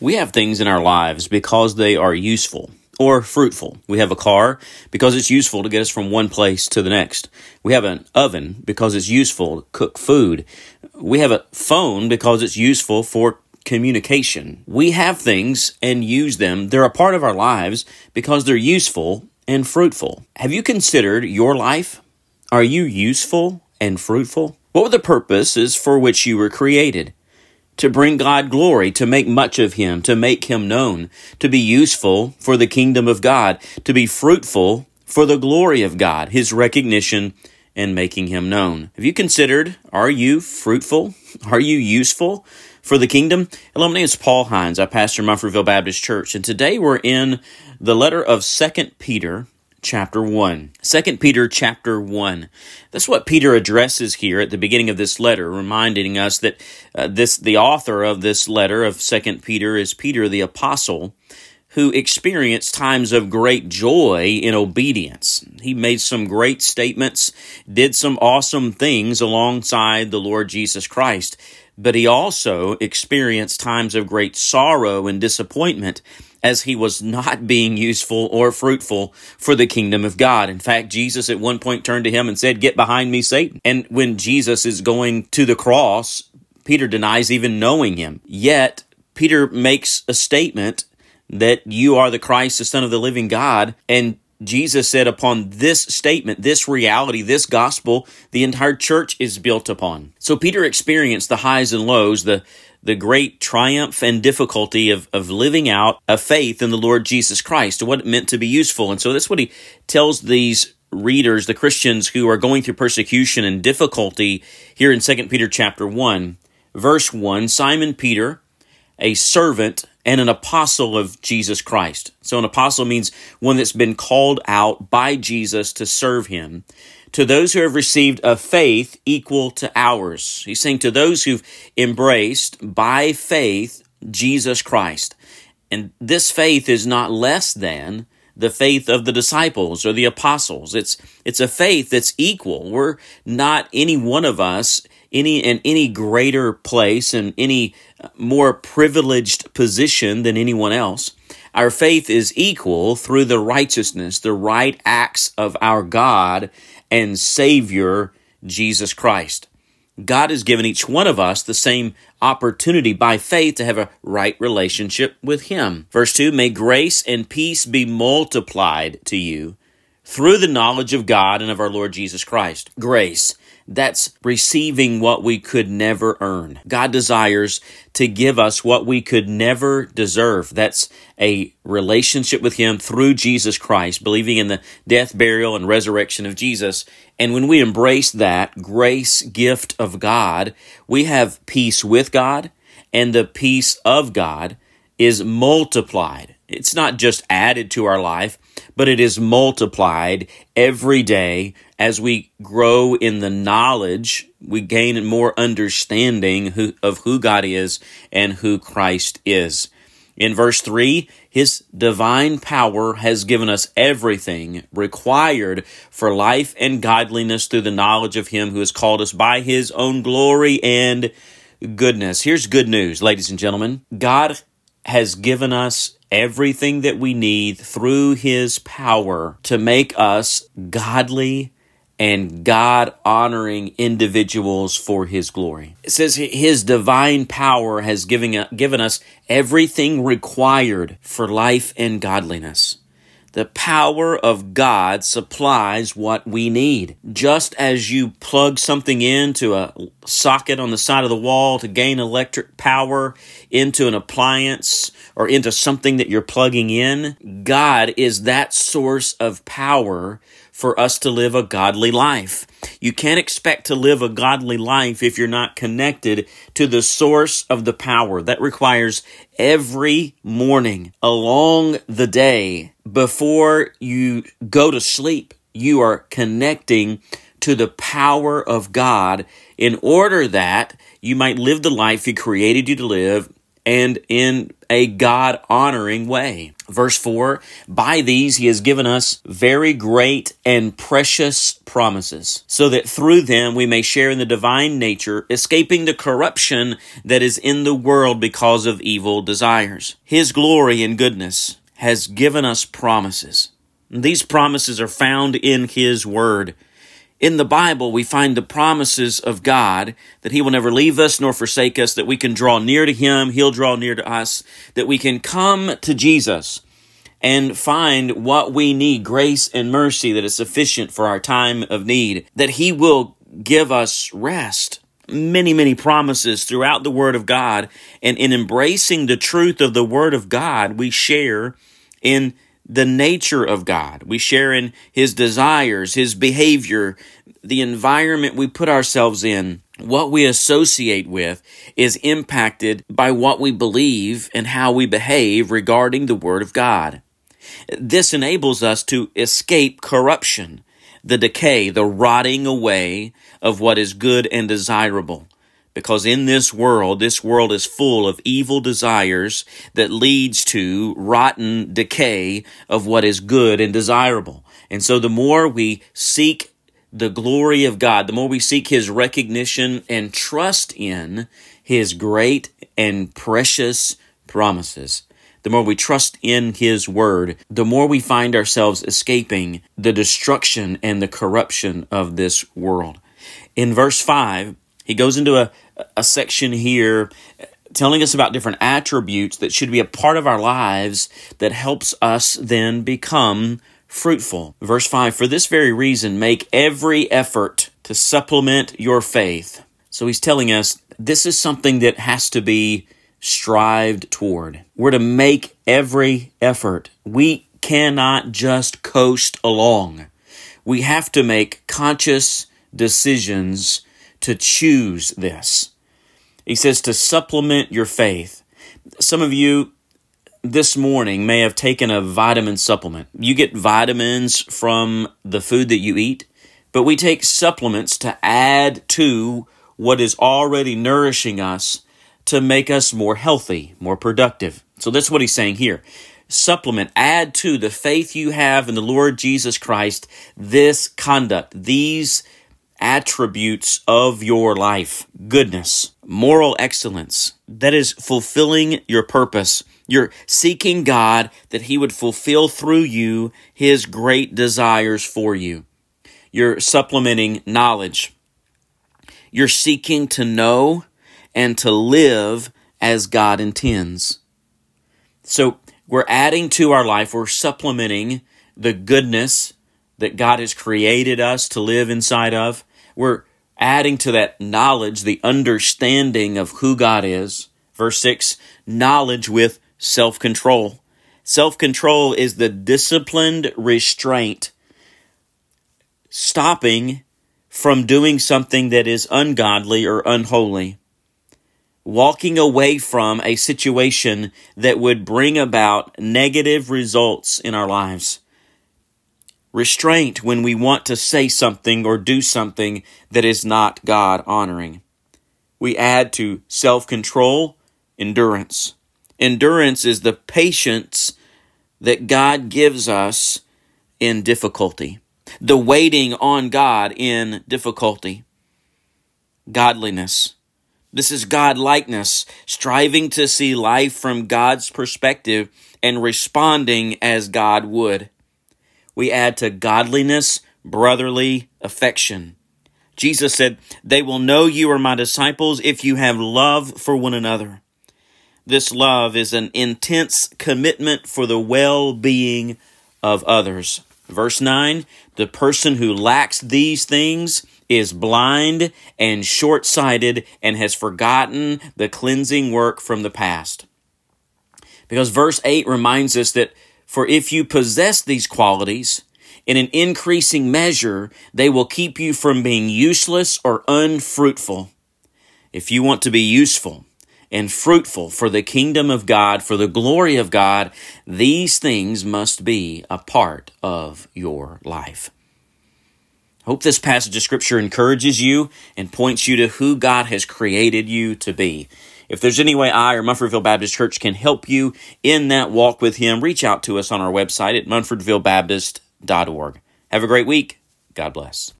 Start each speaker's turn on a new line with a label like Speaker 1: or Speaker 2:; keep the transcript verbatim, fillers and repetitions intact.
Speaker 1: We have things in our lives because they are useful or fruitful. We have a car because it's useful to get us from one place to the next. We have an oven because it's useful to cook food. We have a phone because it's useful for communication. We have things and use them. They're a part of our lives because they're useful and fruitful. Have you considered your life? Are you useful and fruitful? What were the purposes for which you were created? To bring God glory, to make much of Him, to make Him known, to be useful for the kingdom of God, to be fruitful for the glory of God, His recognition and making Him known. Have you considered, are you fruitful? Are you useful for the kingdom? Hello, my name is Paul Hines. I pastor Mumfordville Baptist Church, and today we're in the letter of Second Peter, chapter one. Second Peter chapter one. That's what Peter addresses here at the beginning of this letter, reminding us that uh, this the author of this letter of Second Peter is Peter the apostle, who experienced times of great joy in obedience. He made some great statements, did some awesome things alongside the Lord Jesus Christ, but he also experienced times of great sorrow and disappointment as he was not being useful or fruitful for the kingdom of God. In fact, Jesus at one point turned to him and said, "Get behind me, Satan." And when Jesus is going to the cross, Peter denies even knowing him. Yet, Peter makes a statement that you are the Christ, the Son of the living God, and Jesus said upon this statement, this reality, this gospel, the entire church is built upon. So Peter experienced the highs and lows, the the great triumph and difficulty of, of living out a faith in the Lord Jesus Christ, and what it meant to be useful. And so that's what he tells these readers, the Christians who are going through persecution and difficulty here in Second Peter chapter one, verse one, Simon Peter, a servant and an apostle of Jesus Christ. So an apostle means one that's been called out by Jesus to serve him. To those who have received a faith equal to ours. He's saying to those who've embraced by faith Jesus Christ. And this faith is not less than the faith of the disciples or the apostles. It's it's a faith that's equal. We're not any one of us any in any greater place and any more privileged position than anyone else. Our faith is equal through the righteousness, the right acts of our God and Savior, Jesus Christ. God has given each one of us the same opportunity by faith to have a right relationship with Him. Verse two, may grace and peace be multiplied to you through the knowledge of God and of our Lord Jesus Christ. Grace. That's receiving what we could never earn. God desires to give us what we could never deserve. That's a relationship with Him through Jesus Christ, believing in the death, burial, and resurrection of Jesus. And when we embrace that grace gift of God, we have peace with God, and the peace of God is multiplied. It's not just added to our life, but it is multiplied every day as we grow in the knowledge, we gain more understanding who, of who God is and who Christ is. In verse three, His divine power has given us everything required for life and godliness through the knowledge of Him who has called us by His own glory and goodness. Here's good news, ladies and gentlemen. God has given us everything that we need through His power to make us godly and God-honoring individuals for His glory. It says His divine power has given, given us everything required for life and godliness. The power of God supplies what we need. Just as you plug something into a socket on the side of the wall to gain electric power into an appliance or into something that you're plugging in, God is that source of power for us to live a godly life. You can't expect to live a godly life if you're not connected to the source of the power. That requires every morning along the day, before you go to sleep, you are connecting to the power of God in order that you might live the life He created you to live and in a God-honoring way. Verse four, by these he has given us very great and precious promises, so that through them we may share in the divine nature, escaping the corruption that is in the world because of evil desires. His glory and goodness has given us promises. These promises are found in His Word. In the Bible, we find the promises of God that He will never leave us nor forsake us, that we can draw near to Him, He'll draw near to us, that we can come to Jesus and find what we need, grace and mercy that is sufficient for our time of need, that He will give us rest. Many, many promises throughout the Word of God, and in embracing the truth of the Word of God, we share in the nature of God. We share in His desires, His behavior, the environment we put ourselves in. What we associate with is impacted by what we believe and how we behave regarding the Word of God. This enables us to escape corruption, the decay, the rotting away of what is good and desirable. Because in this world, this world is full of evil desires that leads to rotten decay of what is good and desirable. And so the more we seek the glory of God, the more we seek His recognition and trust in His great and precious promises, the more we trust in His Word, the more we find ourselves escaping the destruction and the corruption of this world. In verse five, he goes into a, a section here telling us about different attributes that should be a part of our lives that helps us then become fruitful. Verse five, for this very reason, make every effort to supplement your faith. So he's telling us this is something that has to be strived toward. We're to make every effort. We cannot just coast along. We have to make conscious decisions to choose this. He says to supplement your faith. Some of you this morning may have taken a vitamin supplement. You get vitamins from the food that you eat, but we take supplements to add to what is already nourishing us to make us more healthy, more productive. So that's what he's saying here. Supplement, add to the faith you have in the Lord Jesus Christ, this conduct, these attributes of your life. Goodness, moral excellence, that is fulfilling your purpose. You're seeking God that He would fulfill through you His great desires for you. You're supplementing knowledge. You're seeking to know and to live as God intends. So we're adding to our life, we're supplementing the goodness that God has created us to live inside of. We're adding to that knowledge, the understanding of who God is. Verse six, knowledge with self-control. Self-control is the disciplined restraint, stopping from doing something that is ungodly or unholy. Walking away from a situation that would bring about negative results in our lives. Restraint when we want to say something or do something that is not God-honoring. We add to self-control, endurance. Endurance is the patience that God gives us in difficulty. The waiting on God in difficulty. Godliness. This is God-likeness, striving to see life from God's perspective and responding as God would. We add to godliness, brotherly affection. Jesus said, they will know you are my disciples if you have love for one another. This love is an intense commitment for the well-being of others. Verse nine, the person who lacks these things is blind and short-sighted and has forgotten the cleansing work from the past. Because verse eight reminds us that for if you possess these qualities, in an increasing measure, they will keep you from being useless or unfruitful. If you want to be useful and fruitful for the kingdom of God, for the glory of God, these things must be a part of your life. I hope this passage of Scripture encourages you and points you to who God has created you to be. If there's any way I or Munfordville Baptist Church can help you in that walk with Him, reach out to us on our website at munfordville baptist dot org. Have a great week. God bless.